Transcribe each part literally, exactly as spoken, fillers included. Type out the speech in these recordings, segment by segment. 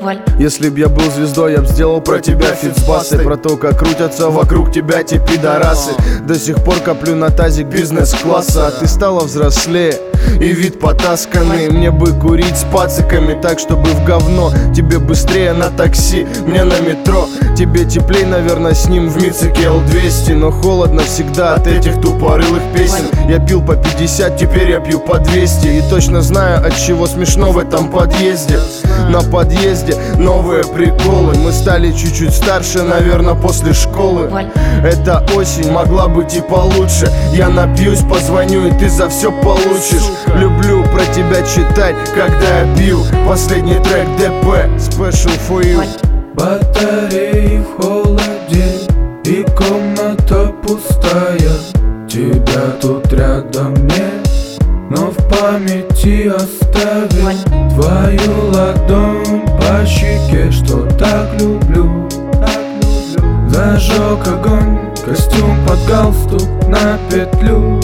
Если б я был звездой, я б сделал про тебя фит с басой, про то, как крутятся вокруг тебя те пидорасы. До сих пор коплю на тазик бизнес-класса, а ты стала взрослее и вид потасканный. Мне бы курить с пациками так, чтобы в говно. Тебе быстрее на такси, мне на метро. Тебе теплей, наверное, с ним в Мицике эл двести. Но холодно всегда от этих тупорылых песен. Я пил по пятьдесят, теперь я пью по двести. И точно знаю, от чего смешно в этом подъезде. На подъезде новые приколы. Мы стали чуть-чуть старше, наверное, после школы. Эта осень могла быть и получше. Я напьюсь, позвоню, и ты за все получишь. Люблю про тебя читать, когда я пью. Последний трек дэ пэ, Special for you. Батареи в холоде и комната пустая. Тебя тут рядом нет, но в памяти оставил твою ладонь по щеке, что так люблю, так люблю. Зажег огонь, костюм под галстук на петлю.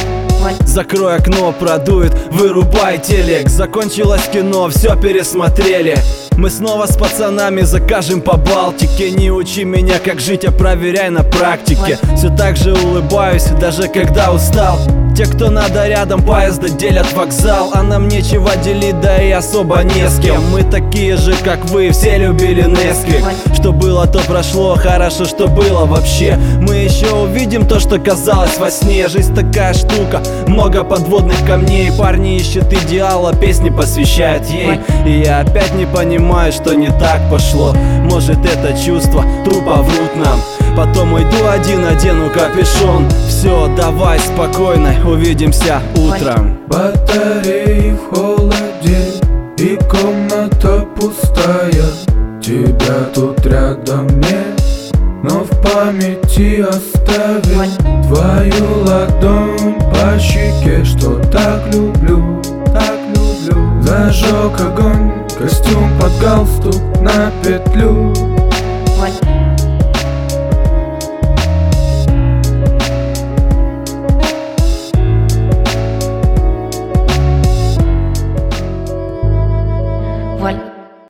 Закрой окно, продует, вырубай телек. Закончилось кино, все пересмотрели. Мы снова с пацанами закажем по Балтике. Не учи меня, как жить, а проверяй на практике. Все так же улыбаюсь, даже когда устал. Те, кто надо рядом, поезда делят вокзал. А нам нечего делить, да и особо не с кем. Мы такие же, как вы, все любили Несквик. Что было, то прошло, хорошо, что было вообще. Мы еще увидим то, что казалось во сне. Жизнь такая штука, много подводных камней. Парни ищут идеала, песни посвящают ей. И я опять не понимаю, что не так пошло. Может, это чувство тупо врут нам. Потом уйду один, одену капюшон. Все, давай спокойно, увидимся утром. Батареи в холоде и комната пустая. Тебя тут рядом нет, но в памяти оставил твою ладонь по щеке, что так люблю, так люблю. Зажег огонь, костюм под галстук на петлю.